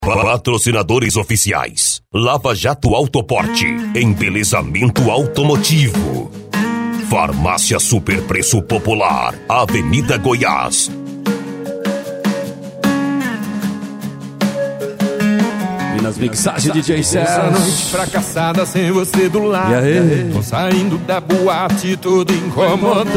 Patrocinadores oficiais: Lava Jato Autoporte, embelezamento automotivo. Farmácia Super Preço Popular, Avenida Goiás. E nas mixagens DJ César. Essa noite fracassada sem você do lado. E aí? Tô saindo da boate todo incomodado.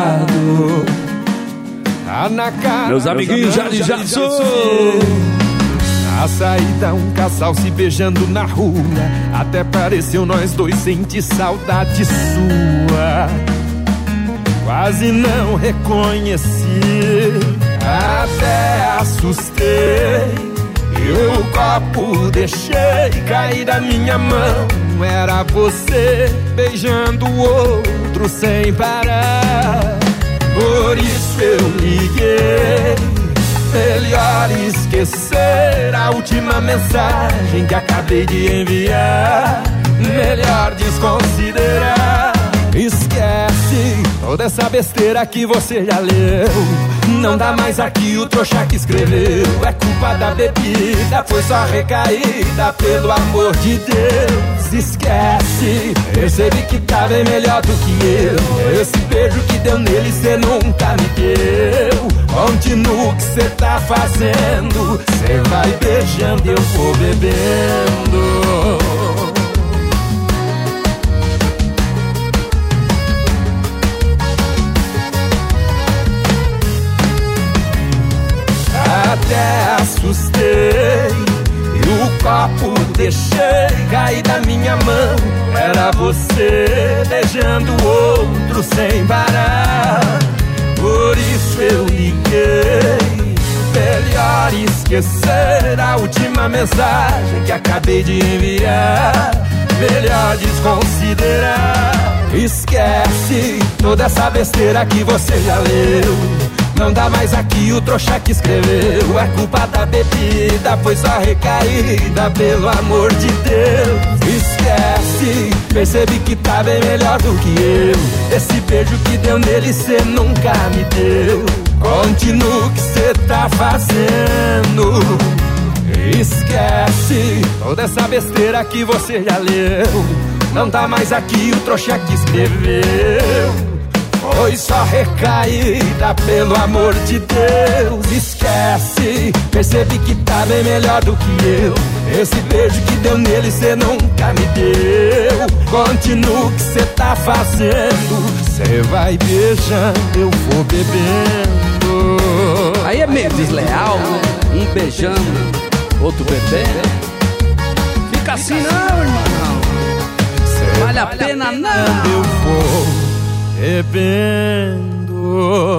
Tá na cara. Meus amiguinhos já sou. Na saída um casal se beijando na rua. Até pareceu nós dois sentir saudade sua. Quase não reconheci, até assustei. Eu o copo deixei cair da minha mão. Era você beijando o outro sem parar. Por isso eu liguei. Melhor esquecer a última mensagem que acabei de enviar. Melhor desconsiderar. Esquece toda essa besteira que você já leu. Não dá mais aqui o trouxa que escreveu. É culpa da bebida, foi só recaída, pelo amor de Deus. Esquece, percebi que tá bem melhor do que eu. Esse beijo que deu nele cê nunca me deu. Continua o que cê tá fazendo. Cê vai beijando e eu vou bebendo. Até assustei e o copo deixei cair da minha mão. Era você beijando o outro sem parar. Por isso eu liguei. Melhor esquecer a última mensagem que acabei de enviar. Melhor desconsiderar. Esquece toda essa besteira que você já leu. Não dá mais aqui o trouxa que escreveu. É culpa da bebida, foi só recaída, pelo amor de Deus. Esquece, percebi que tá bem melhor do que eu. Esse beijo que deu nele cê nunca me deu. Continua o que cê tá fazendo. Esquece toda essa besteira que você já leu. Não dá mais aqui o trouxa que escreveu. Foi só recaída, pelo amor de Deus. Esquece, percebi que tá bem melhor do que eu. Esse beijo que deu nele cê nunca me deu. Continua o que cê tá fazendo. Cê vai beijando, eu vou bebendo. Aí é meio desleal, né? Um beijando, outro bebendo. Fica assim não, irmão. Vale a pena não. Eu vou bebendo.